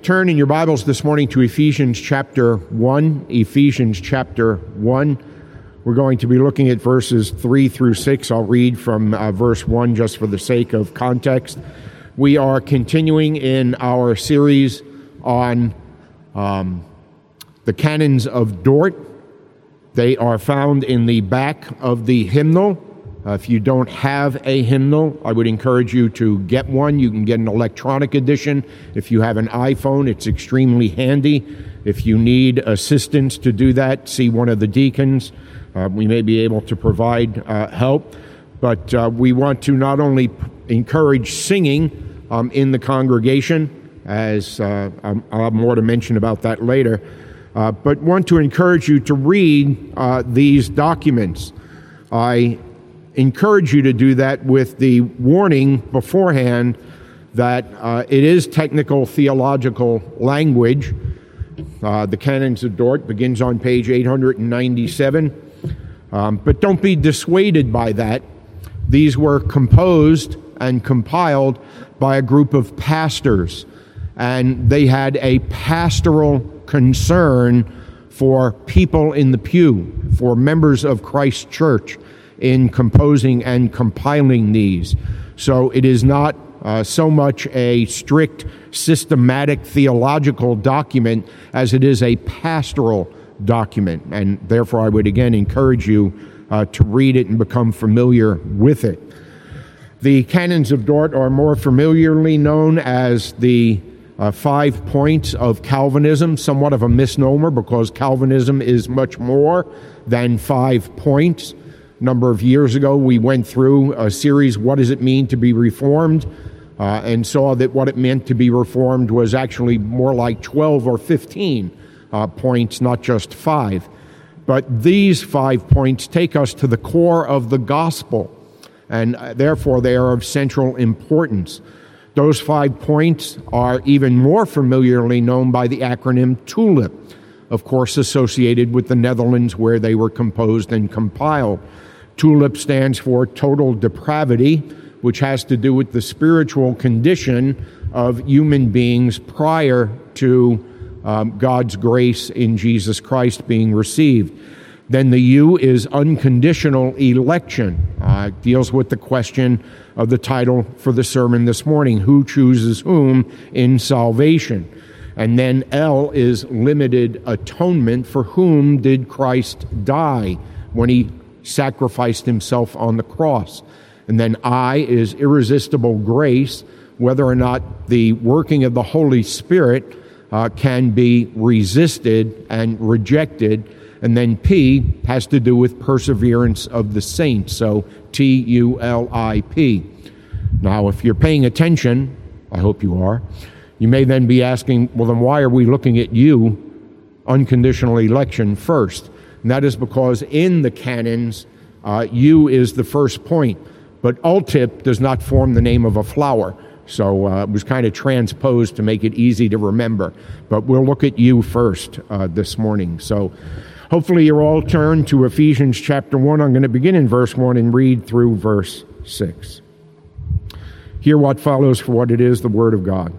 Turn in your Bibles this morning to Ephesians chapter 1. Ephesians chapter 1. We're going to be looking at verses 3 through 6. I'll read from verse 1 just for the sake of context. We are continuing in our series on the canons of Dort. They are found in the back of the hymnal. If you don't have a hymnal, I would encourage you to get one. You can get an electronic edition. If you have an iPhone, it's extremely handy. If you need assistance to do that, see one of the deacons. We may be able to provide help. But we want to not only encourage singing in the congregation, as I'll have more to mention about that later, but want to encourage you to read these documents. I encourage you to do that with the warning beforehand that it is technical theological language. The Canons of Dort begins on page 897. But don't be dissuaded by that. These were composed and compiled by a group of pastors, and they had a pastoral concern for people in the pew, for members of Christ's church, in composing and compiling these. So it is not so much a strict systematic theological document as it is a pastoral document, and therefore I would again encourage you to read it and become familiar with it. The Canons of Dort are more familiarly known as the 5 points of Calvinism, somewhat of a misnomer because Calvinism is much more than 5 points. A number of years ago, we went through a series, What Does It Mean to Be Reformed? And saw that what it meant to be reformed was actually more like 12 or 15 points, not just 5. But these 5 points take us to the core of the gospel, and therefore they are of central importance. Those 5 points are even more familiarly known by the acronym TULIP, of course associated with the Netherlands where they were composed and compiled. TULIP stands for total depravity, which has to do with the spiritual condition of human beings prior to God's grace in Jesus Christ being received. Then the U is unconditional election. It deals with the question of the title for the sermon this morning, who chooses whom in salvation. And then L is limited atonement. For whom did Christ die when he sacrificed himself on the cross? And then I is irresistible grace, whether or not the working of the Holy Spirit can be resisted and rejected. And then P has to do with perseverance of the saints, so TULIP. Now, if you're paying attention, I hope you are, you may then be asking, well, then why are we looking at U, unconditional election, first? And that is because in the canons, U is the first point, but ultip does not form the name of a flower. So it was kind of transposed to make it easy to remember. But we'll look at U first this morning. So hopefully you're all turned to Ephesians chapter 1. I'm going to begin in verse 1 and read through verse 6. Hear what follows for what it is, the Word of God.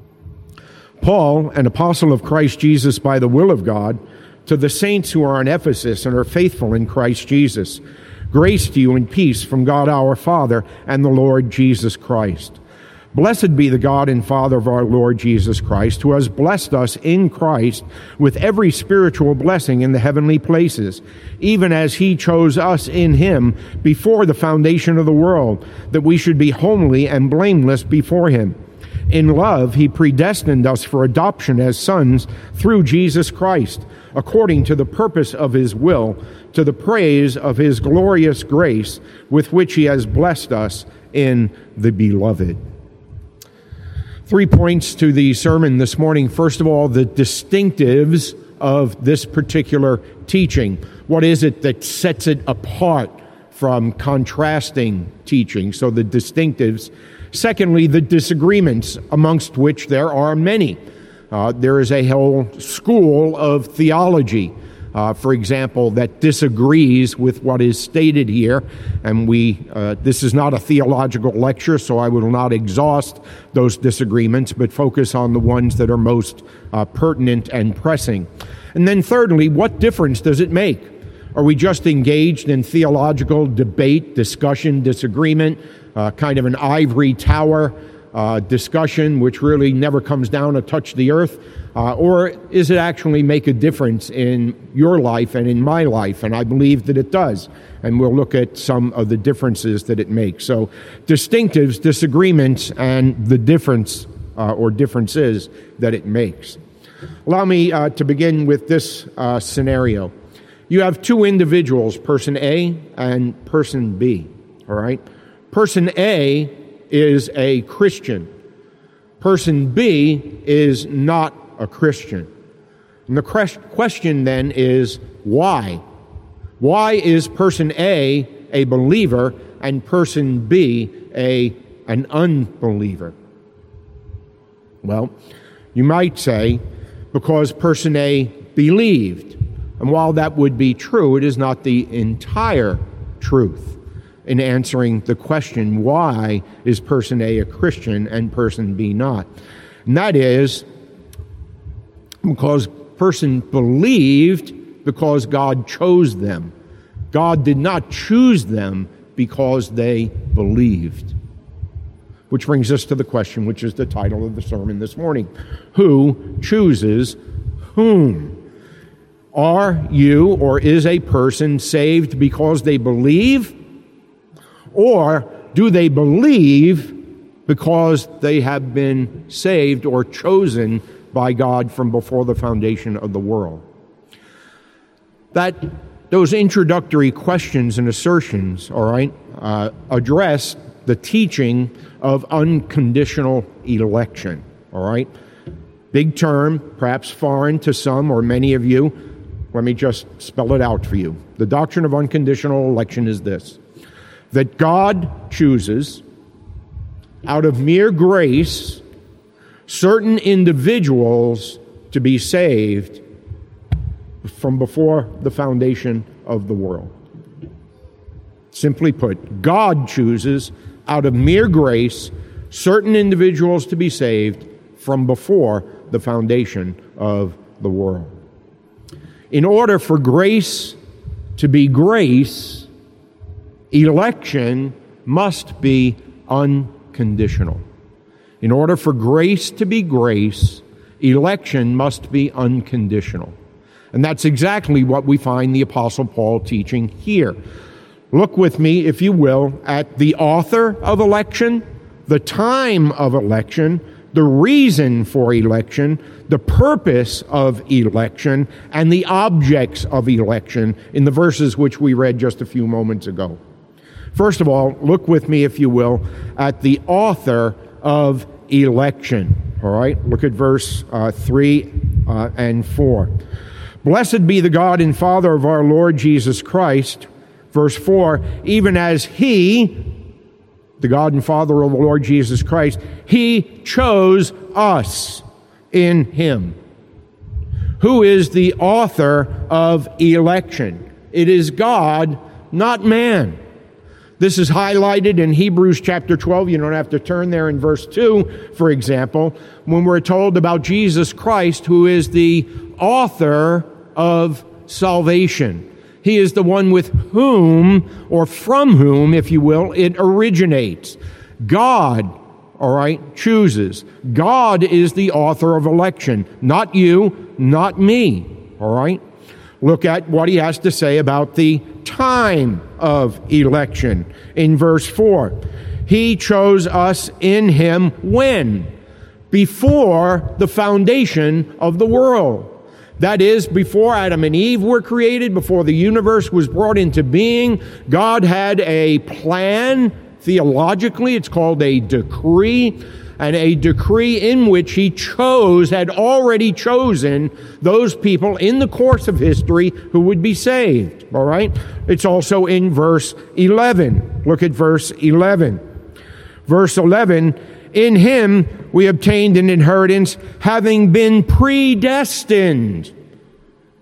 Paul, an apostle of Christ Jesus by the will of God, to the saints who are in Ephesus and are faithful in Christ Jesus, grace to you and peace from God our Father and the Lord Jesus Christ. Blessed be the God and Father of our Lord Jesus Christ, who has blessed us in Christ with every spiritual blessing in the heavenly places, even as he chose us in him before the foundation of the world, that we should be homely and blameless before him. In love, he predestined us for adoption as sons through Jesus Christ, according to the purpose of his will, to the praise of his glorious grace, with which he has blessed us in the Beloved. 3 points to the sermon this morning. First of all, the distinctives of this particular teaching. What is it that sets it apart from contrasting teaching? So the distinctives. Secondly, the disagreements, amongst which there are many. There is a whole school of theology for example, that disagrees with what is stated here. And this is not a theological lecture, so I will not exhaust those disagreements, but focus on the ones that are most pertinent and pressing. And then thirdly, what difference does it make? Are we just engaged in theological debate, discussion, disagreement, kind of an ivory tower discussion which really never comes down to touch the earth? Or is it actually make a difference in your life and in my life? And I believe that it does. And we'll look at some of the differences that it makes. So distinctives, disagreements, and the difference or differences that it makes. Allow me to begin with this scenario. You have two individuals, person A and person B, all right? Person A is a Christian. Person B is not a Christian. And the question then is, why? Why is person A a believer and person B an unbeliever? Well, you might say, because person A believed. And while that would be true, it is not the entire truth in answering the question, why is person A a Christian and person B not? And that is because person believed because God chose them. God did not choose them because they believed. Which brings us to the question, which is the title of the sermon this morning. Who chooses whom? Are you or is a person saved because they believe? Or do they believe because they have been saved or chosen by God from before the foundation of the world? Those introductory questions and assertions, all right, address the teaching of unconditional election, all right? Big term, perhaps foreign to some or many of you. Let me just spell it out for you. The doctrine of unconditional election is this: that God chooses, out of mere grace, certain individuals to be saved from before the foundation of the world. Simply put, God chooses, out of mere grace, certain individuals to be saved from before the foundation of the world. In order for grace to be grace, election must be unconditional. In order for grace to be grace, election must be unconditional. And that's exactly what we find the Apostle Paul teaching here. Look with me, if you will, at the author of election, the time of election, the reason for election, the purpose of election, and the objects of election in the verses which we read just a few moments ago. First of all, look with me, if you will, at the author of election. All right, look at verse 3 and 4. Blessed be the God and Father of our Lord Jesus Christ. Verse 4, even as He, the God and Father of the Lord Jesus Christ, He chose us in Him. Who is the author of election? It is God, not man. This is highlighted in Hebrews chapter 12. You don't have to turn there in verse 2, for example, when we're told about Jesus Christ, who is the author of salvation. He is the one with whom, or from whom, if you will, it originates. God, all right, chooses. God is the author of election. Not you, not me, all right? Look at what he has to say about the time of election. In verse 4, He chose us in Him when? Before the foundation of the world. That is, before Adam and Eve were created, before the universe was brought into being, God had a plan. Theologically, it's called a decree, and a decree in which He had already chosen those people in the course of history who would be saved. All right? It's also in verse 11. Look at verse 11. Verse 11, in Him we obtained an inheritance, having been predestined.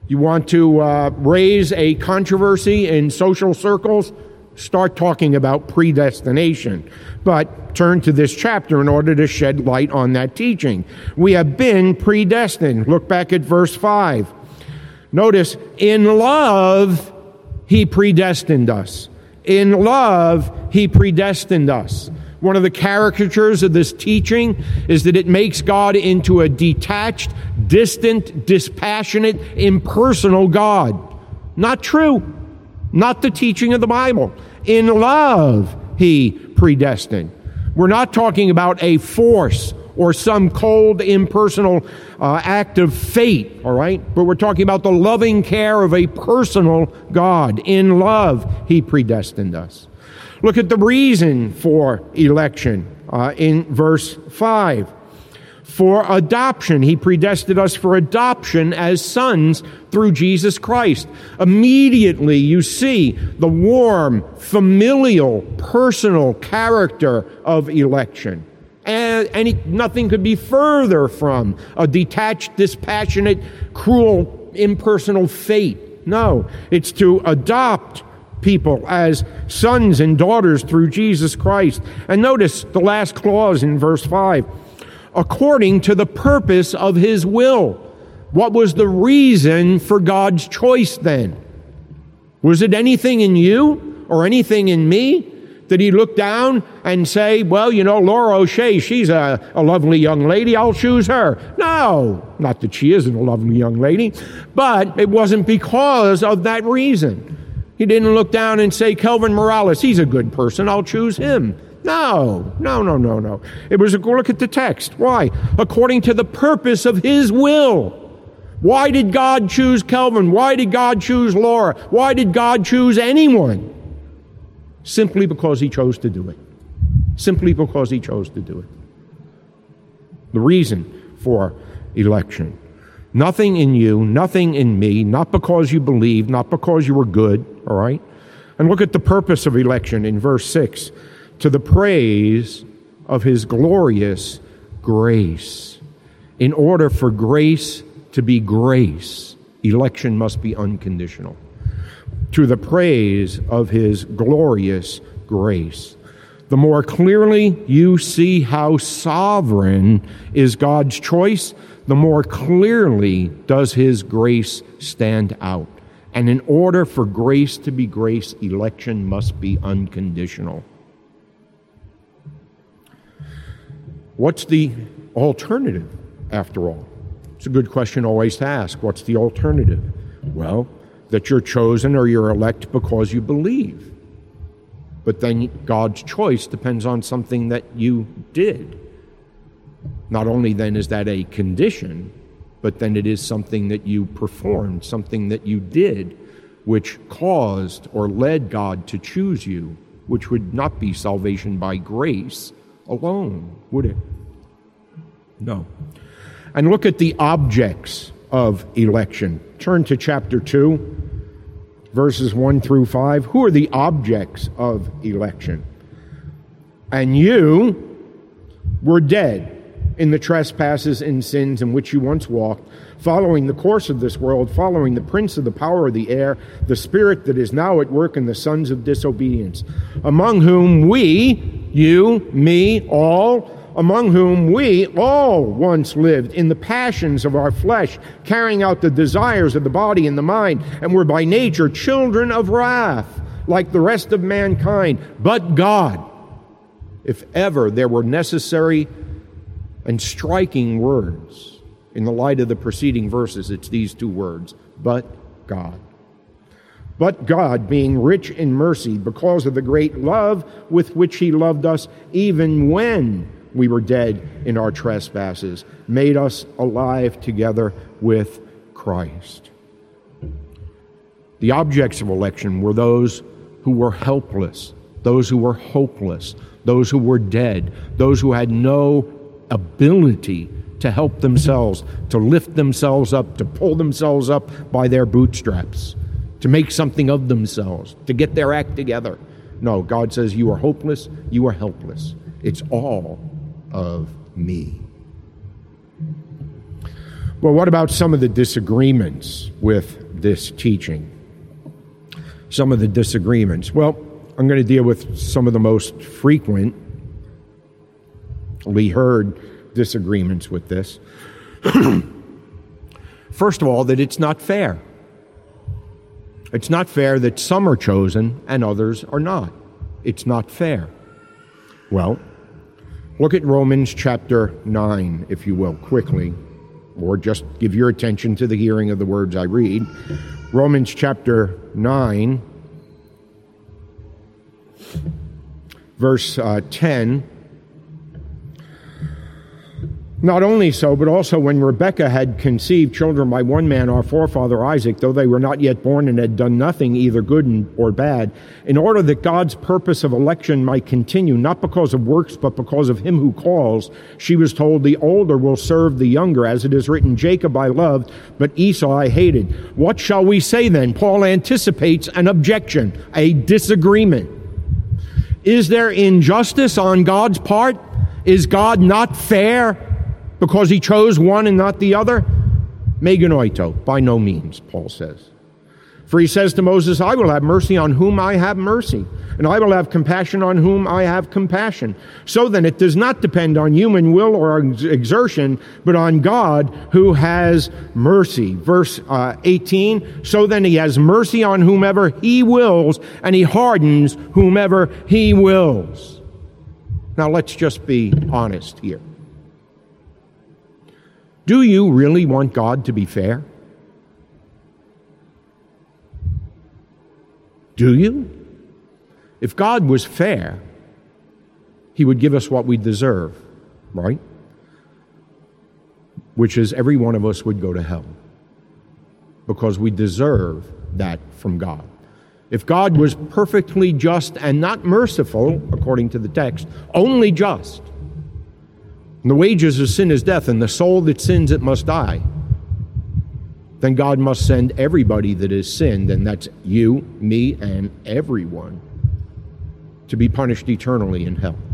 You want to raise a controversy in social circles? Start talking about predestination. But turn to this chapter in order to shed light on that teaching. We have been predestined. Look back at verse 5. Notice, in love, he predestined us. In love, he predestined us. One of the caricatures of this teaching is that it makes God into a detached, distant, dispassionate, impersonal God. Not true. Not the teaching of the Bible. In love, he predestined. We're not talking about a force or some cold, impersonal act of fate, all right? But we're talking about the loving care of a personal God. In love, he predestined us. Look at the reason for election in verse 5. For adoption, he predestined us for adoption as sons through Jesus Christ. Immediately you see the warm, familial, personal character of election. And nothing could be further from a detached, dispassionate, cruel, impersonal fate. No, it's to adopt people as sons and daughters through Jesus Christ. And notice the last clause in verse 5. According to the purpose of his will. What was the reason for God's choice then? Was it anything in you or anything in me? Did he look down and say, well, you know, Laura O'Shea, she's a lovely young lady, I'll choose her? No, not that she isn't a lovely young lady, but it wasn't because of that reason. He didn't look down and say, Kelvin Morales, he's a good person, I'll choose him. No. It was, look at the text. Why? According to the purpose of his will. Why did God choose Kelvin? Why did God choose Laura? Why did God choose anyone? Simply because he chose to do it. Simply because he chose to do it. The reason for election. Nothing in you, nothing in me, not because you believed, not because you were good, all right? And look at the purpose of election in verse 6. To the praise of his glorious grace. In order for grace to be grace, election must be unconditional. To the praise of his glorious grace. The more clearly you see how sovereign is God's choice, the more clearly does his grace stand out. And in order for grace to be grace, election must be unconditional. What's the alternative, after all? It's a good question always to ask. What's the alternative? Well, that you're chosen or you're elect because you believe. But then God's choice depends on something that you did. Not only then is that a condition, but then it is something that you performed, something that you did, which caused or led God to choose you, which would not be salvation by grace alone, would it? No. And look at the objects of election. Turn to chapter 2, verses 1 through 5. Who are the objects of election? And you were dead in the trespasses and sins in which you once walked, following the course of this world, following the prince of the power of the air, the spirit that is now at work in the sons of disobedience, among whom we, you, me, all, among whom we all once lived in the passions of our flesh, carrying out the desires of the body and the mind, and were by nature children of wrath, like the rest of mankind. But God, if ever there were necessary and striking words in the light of the preceding verses, it's these two words, but God. But God, being rich in mercy, because of the great love with which he loved us, even when we were dead in our trespasses, made us alive together with Christ. The objects of election were those who were helpless, those who were hopeless, those who were dead, those who had no ability to help themselves, to lift themselves up, to pull themselves up by their bootstraps, to make something of themselves, to get their act together. No, God says you are hopeless, you are helpless. It's all of me. Well, what about some of the disagreements with this teaching? Some of the disagreements. Well, I'm going to deal with some of the most frequently heard disagreements with this. First of all, that it's not fair. It's not fair that some are chosen and others are not. It's not fair. Well, look at Romans chapter 9, if you will, quickly, or just give your attention to the hearing of the words I read. Romans chapter 9, verse 10. Not only so, but also when Rebekah had conceived children by one man, our forefather Isaac, though they were not yet born and had done nothing, either good or bad, in order that God's purpose of election might continue, not because of works, but because of him who calls, she was told, the older will serve the younger, as it is written, Jacob I loved, but Esau I hated. What shall we say then? Paul anticipates an objection, a disagreement. Is there injustice on God's part? Is God not fair because he chose one and not the other? Meganoito, by no means, Paul says. For he says to Moses, I will have mercy on whom I have mercy, and I will have compassion on whom I have compassion. So then it does not depend on human will or exertion, but on God who has mercy. Verse 18, so then he has mercy on whomever he wills, and he hardens whomever he wills. Now let's just be honest here. Do you really want God to be fair? Do you? If God was fair, he would give us what we deserve, right? Which is every one of us would go to hell because we deserve that from God. If God was perfectly just and not merciful, according to the text, only just, and the wages of sin is death, and the soul that sins, it must die, then God must send everybody that has sinned, and that's you, me, and everyone, to be punished eternally in hell.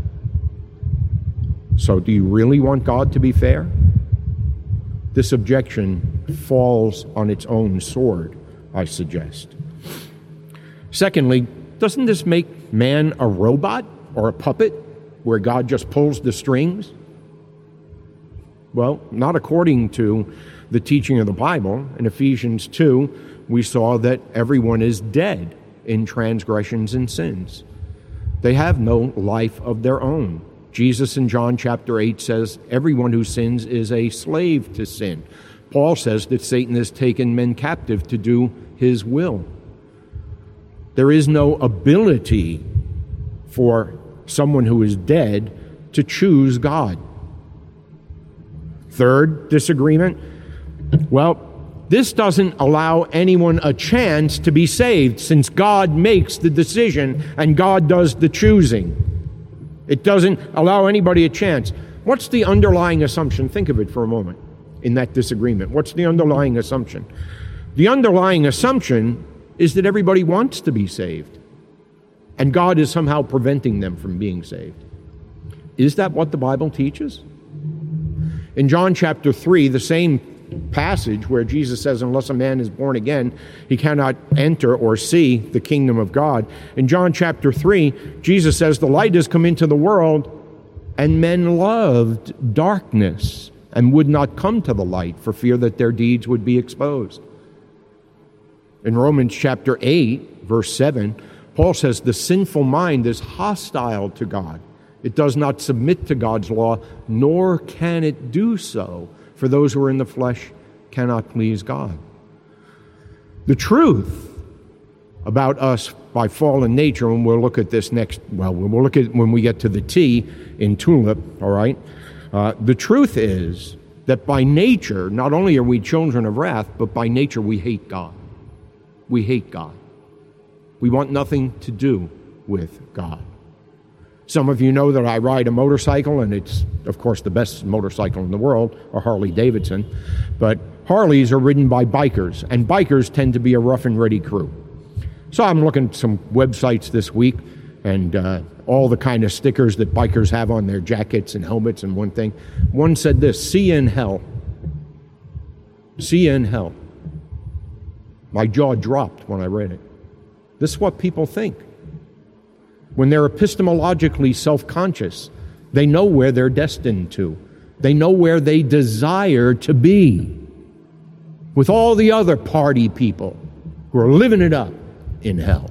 So do you really want God to be fair? This objection falls on its own sword, I suggest. Secondly, doesn't this make man a robot or a puppet where God just pulls the strings? Well, not according to the teaching of the Bible. In Ephesians 2, we saw that everyone is dead in transgressions and sins. They have no life of their own. Jesus in John chapter 8 says, everyone who sins is a slave to sin. Paul says that Satan has taken men captive to do his will. There is no ability for someone who is dead to choose God. Third disagreement, well, this doesn't allow anyone a chance to be saved since God makes the decision and God does the choosing. It doesn't allow anybody a chance. What's the underlying assumption? Think of it for a moment in that disagreement. What's the underlying assumption? The underlying assumption is that everybody wants to be saved and God is somehow preventing them from being saved. Is that what the Bible teaches? In John chapter 3, the same passage where Jesus says, unless a man is born again, he cannot enter or see the kingdom of God. In John chapter 3, Jesus says, the light has come into the world, and men loved darkness and would not come to the light for fear that their deeds would be exposed. In Romans chapter 8, verse 7, Paul says, the sinful mind is hostile to God. It does not submit to God's law, nor can it do so. For those who are in the flesh cannot please God. The truth about us by fallen nature, and we'll look at this we'll look at when we get to the T in tulip, all right? The truth is that by nature, not only are we children of wrath, but by nature we hate God. We hate God. We want nothing to do with God. Some of you know that I ride a motorcycle, and it's, of course, the best motorcycle in the world, a Harley-Davidson. But Harleys are ridden by bikers, and bikers tend to be a rough-and-ready crew. So I'm looking at some websites this week, and all the kind of stickers that bikers have on their jackets and helmets and one thing. One said this, "See you in hell." See you in hell. My jaw dropped when I read it. This is what people think. When they're epistemologically self-conscious, they know where they're destined to. They know where they desire to be. With all the other party people who are living it up in hell.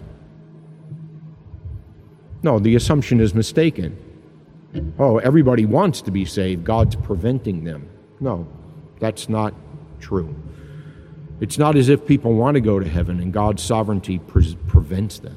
No, the assumption is mistaken. Oh, everybody wants to be saved. God's preventing them. No, that's not true. It's not as if people want to go to heaven and God's sovereignty prevents them.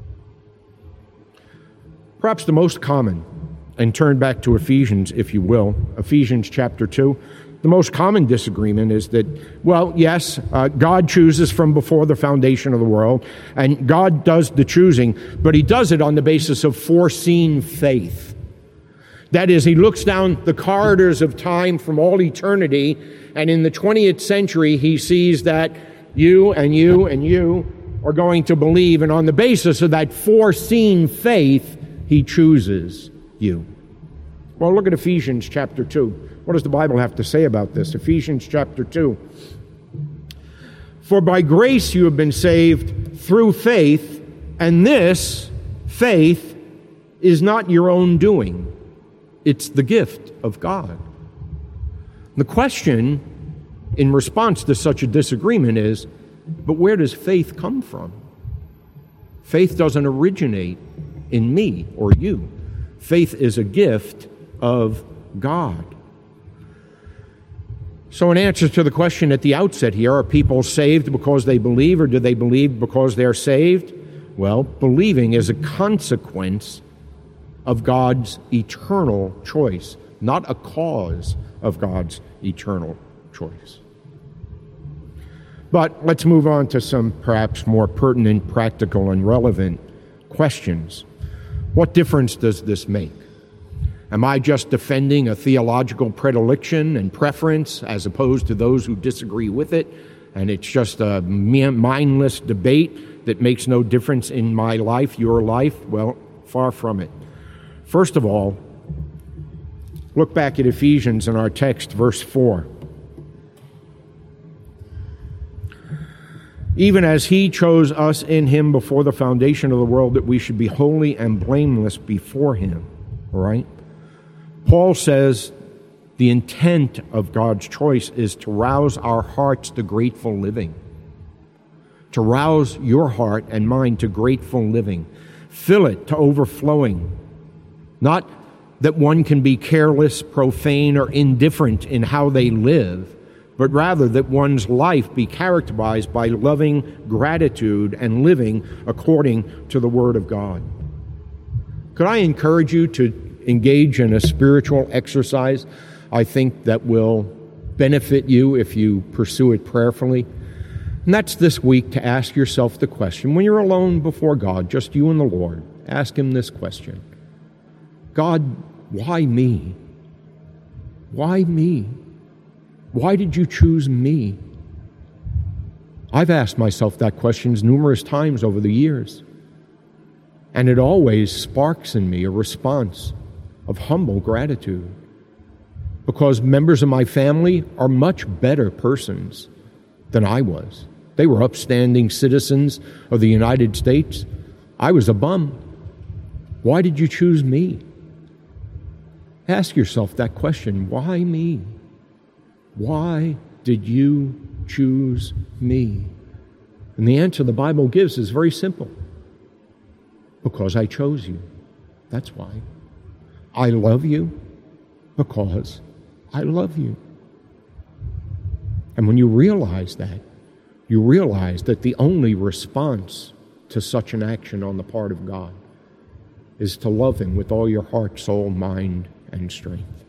Perhaps the most common, and turn back to Ephesians, if you will, Ephesians chapter 2, the most common disagreement is that, well, yes, God chooses from before the foundation of the world, and God does the choosing, but he does it on the basis of foreseen faith. That is, he looks down the corridors of time from all eternity, and in the 20th century, he sees that you and you and you are going to believe, and on the basis of that foreseen faith, he chooses you. Well, look at Ephesians chapter 2. What does the Bible have to say about this? Ephesians chapter 2. For by grace you have been saved through faith, and this faith is not your own doing. It's the gift of God. The question in response to such a disagreement is, but where does faith come from? Faith doesn't originate in me or you. Faith is a gift of God. So in answer to the question at the outset here, are people saved because they believe, or do they believe because they're saved? Well, believing is a consequence of God's eternal choice, not a cause of God's eternal choice. But let's move on to some perhaps more pertinent, practical, and relevant questions. What difference does this make? Am I just defending a theological predilection and preference as opposed to those who disagree with it, and it's just a mindless debate that makes no difference in my life, your life? Well, far from it. First of all, look back at Ephesians in our text, verse 4. Even as he chose us in him before the foundation of the world, that we should be holy and blameless before him. All right? Paul says the intent of God's choice is to rouse our hearts to grateful living. To rouse your heart and mind to grateful living. Fill it to overflowing. Not that one can be careless, profane, or indifferent in how they live, but rather that one's life be characterized by loving gratitude and living according to the Word of God. Could I encourage you to engage in a spiritual exercise, I think, that will benefit you if you pursue it prayerfully? And that's this week to ask yourself the question, when you're alone before God, just you and the Lord, ask him this question. God, why me? Why me? Why did you choose me? I've asked myself that question numerous times over the years, and it always sparks in me a response of humble gratitude, because members of my family are much better persons than I was. They were upstanding citizens of the United States. I was a bum. Why did you choose me? Ask yourself that question. Why me? Why did you choose me? And the answer the Bible gives is very simple. Because I chose you. That's why. I love you because I love you. And when you realize that, you realize that the only response to such an action on the part of God is to love him with all your heart, soul, mind, and strength.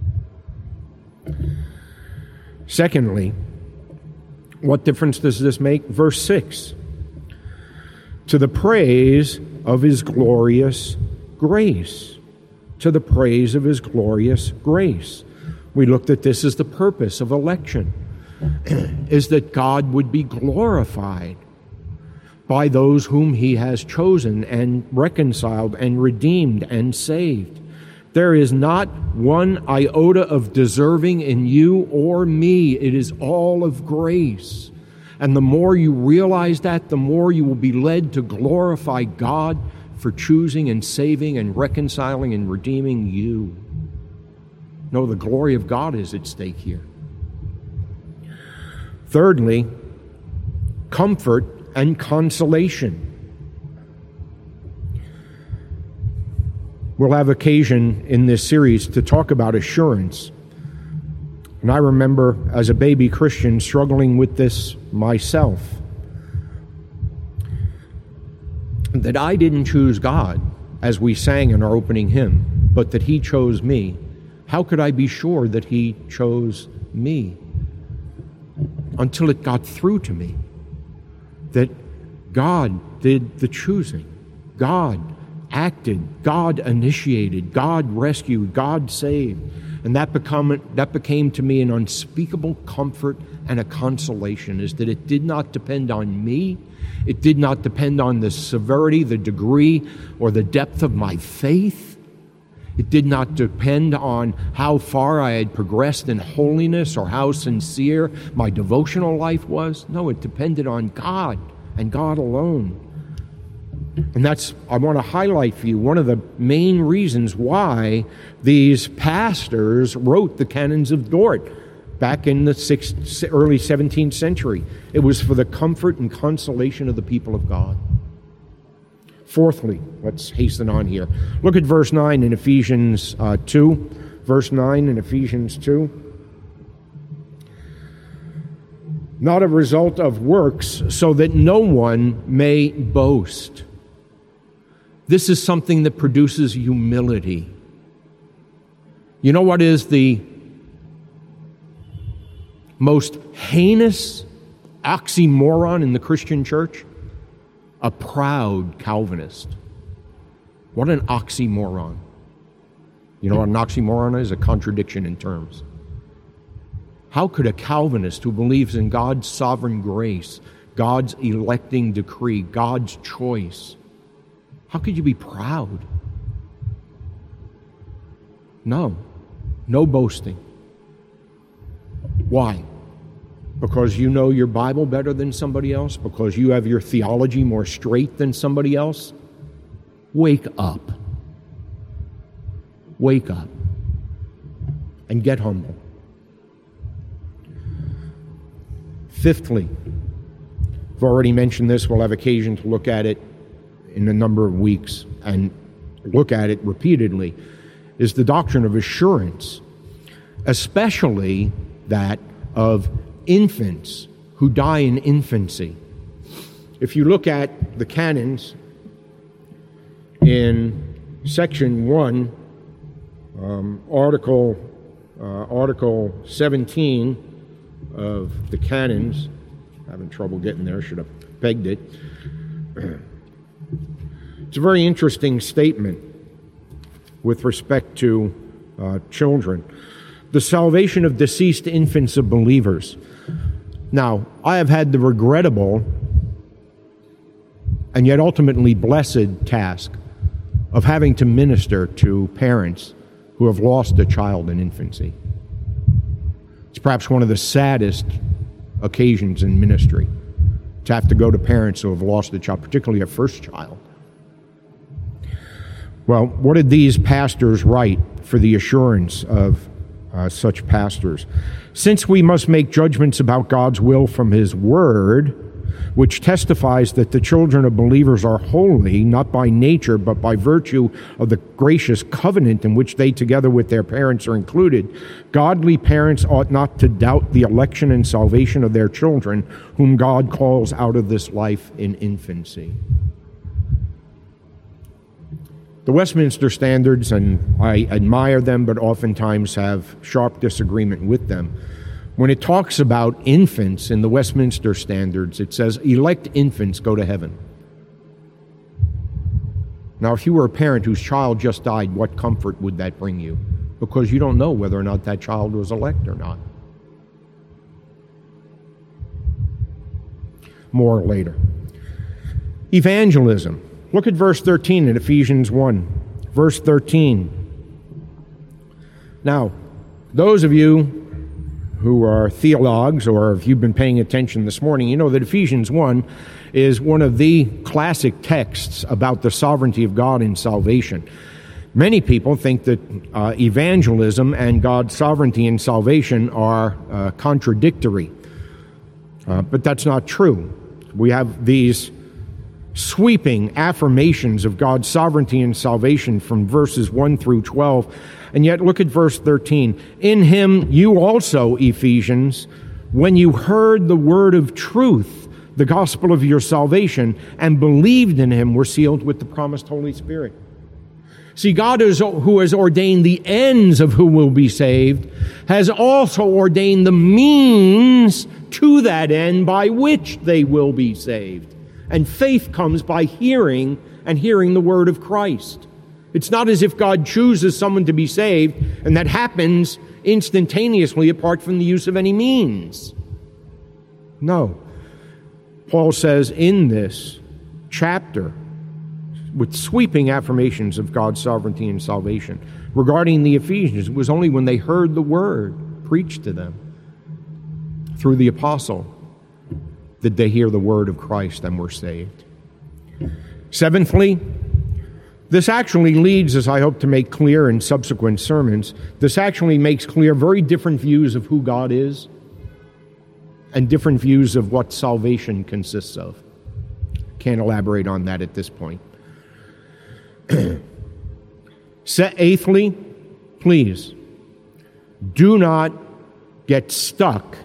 Secondly, what difference does this make? Verse 6. To the praise of his glorious grace. To the praise of his glorious grace. We looked at this as the purpose of election, is that God would be glorified by those whom he has chosen and reconciled and redeemed and saved. There is not one iota of deserving in you or me. It is all of grace. And the more you realize that, the more you will be led to glorify God for choosing and saving and reconciling and redeeming you. No, the glory of God is at stake here. Thirdly, comfort and consolation. We'll have occasion in this series to talk about assurance. And I remember as a baby Christian struggling with this myself. That I didn't choose God, as we sang in our opening hymn, but that He chose me. How could I be sure that He chose me? Until it got through to me that God did the choosing. God acted, God initiated, God rescued, God saved. And that became to me an unspeakable comfort and a consolation, is that it did not depend on me. It did not depend on the severity, the degree, or the depth of my faith. It did not depend on how far I had progressed in holiness or how sincere my devotional life was. No, it depended on God and God alone. And that's, I want to highlight for you, one of the main reasons why these pastors wrote the Canons of Dort back in the early 17th century. It was for the comfort and consolation of the people of God. Fourthly, let's hasten on here. Look at verse 9 in Ephesians 2. Verse 9 in Ephesians 2. Not a result of works, so that no one may boast. This is something that produces humility. You know what is the most heinous oxymoron in the Christian church? A proud Calvinist. What an oxymoron. You know what an oxymoron is? A contradiction in terms. How could a Calvinist who believes in God's sovereign grace, God's electing decree, God's choice, how could you be proud? No boasting. Why? Because you know your Bible better than somebody else? Because you have your theology more straight than somebody else? Wake up. Wake up. And get humble. Fifthly, I've already mentioned this, we'll have occasion to look at it in a number of weeks and look at it repeatedly, is the doctrine of assurance, especially that of infants who die in infancy. If you look at the canons in section 1, article 17 of the canons, having trouble getting there, should have pegged it. It's a very interesting statement with respect to children. The salvation of deceased infants of believers. Now, I have had the regrettable and yet ultimately blessed task of having to minister to parents who have lost a child in infancy. It's perhaps one of the saddest occasions in ministry to have to go to parents who have lost a child, particularly a first child. Well, what did these pastors write for the assurance of such pastors? Since we must make judgments about God's will from His Word, which testifies that the children of believers are holy, not by nature, but by virtue of the gracious covenant in which they together with their parents are included, godly parents ought not to doubt the election and salvation of their children, whom God calls out of this life in infancy. The Westminster Standards, and I admire them, but oftentimes have sharp disagreement with them. When it talks about infants in the Westminster Standards, it says, elect infants go to heaven. Now, if you were a parent whose child just died, what comfort would that bring you? Because you don't know whether or not that child was elect or not. More later. Evangelism. Look at verse 13 in Ephesians 1. Verse 13. Now, those of you who are theologues, or if you've been paying attention this morning, you know that Ephesians 1 is one of the classic texts about the sovereignty of God in salvation. Many people think that evangelism and God's sovereignty in salvation are contradictory, but that's not true. We have these sweeping affirmations of God's sovereignty and salvation from verses 1 through 12. And yet look at verse 13. In him you also, Ephesians, when you heard the word of truth, the gospel of your salvation, and believed in him, were sealed with the promised Holy Spirit. See, God who has ordained the ends of who will be saved, has also ordained the means to that end by which they will be saved. And faith comes by hearing, and hearing the word of Christ. It's not as if God chooses someone to be saved, and that happens instantaneously apart from the use of any means. No. Paul says in this chapter, with sweeping affirmations of God's sovereignty and salvation, regarding the Ephesians, it was only when they heard the word preached to them through the apostle did they hear the word of Christ and were saved. Seventhly, this actually leads, as I hope to make clear in subsequent sermons, this actually makes clear very different views of who God is and different views of what salvation consists of. Can't elaborate on that at this point. Eighthly, please, do not get stuck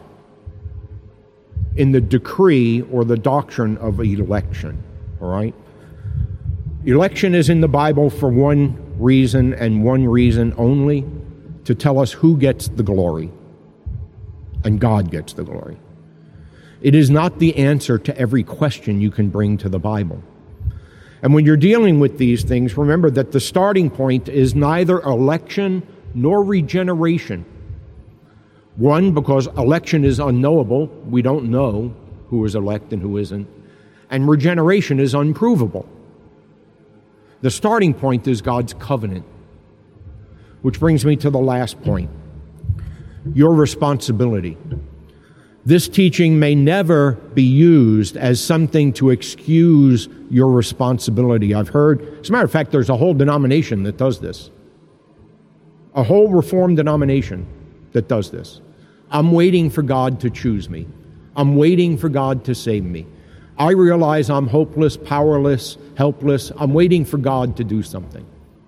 in the decree or the doctrine of election, all right? Election is in the Bible for one reason and one reason only, to tell us who gets the glory, and God gets the glory. It is not the answer to every question you can bring to the Bible. And when you're dealing with these things, remember that the starting point is neither election nor regeneration. One, because election is unknowable. We don't know who is elect and who isn't. And regeneration is unprovable. The starting point is God's covenant. Which brings me to the last point. Your responsibility. This teaching may never be used as something to excuse your responsibility. I've heard, as a matter of fact, there's a whole denomination that does this. A whole Reformed denomination that does this. I'm waiting for God to choose me. I'm waiting for God to save me. I realize I'm hopeless, powerless, helpless. I'm waiting for God to do something.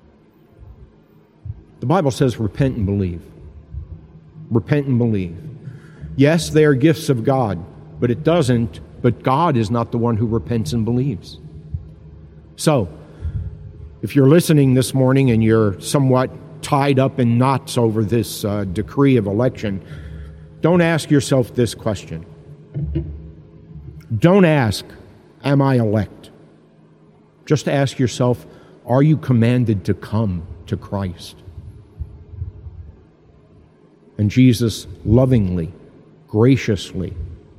The Bible says repent and believe. Repent and believe. Yes, they are gifts of God, but God is not the one who repents and believes. So, if you're listening this morning and you're somewhat tied up in knots over this decree of election, don't ask yourself this question. Don't ask, am I elect? Just ask yourself, are you commanded to come to Christ? And Jesus lovingly, graciously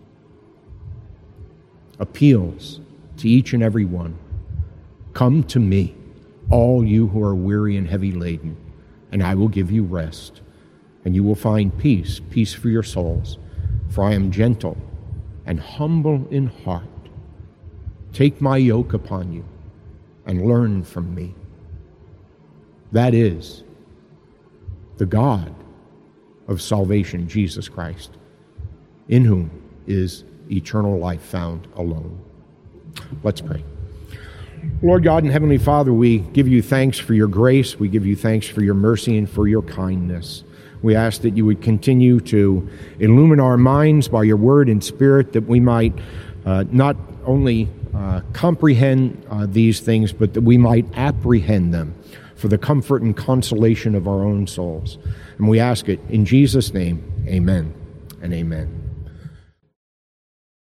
appeals to each and every one. Come to me, all you who are weary and heavy laden, and I will give you rest. And you will find peace, peace for your souls. For I am gentle and humble in heart. Take my yoke upon you and learn from me. That is the God of salvation, Jesus Christ, in whom is eternal life found alone. Let's pray. Lord God and Heavenly Father, we give you thanks for your grace. We give you thanks for your mercy and for your kindness. We ask that you would continue to illumine our minds by your word and spirit, that we might not only comprehend these things, but that we might apprehend them for the comfort and consolation of our own souls. And we ask it in Jesus' name, amen and amen.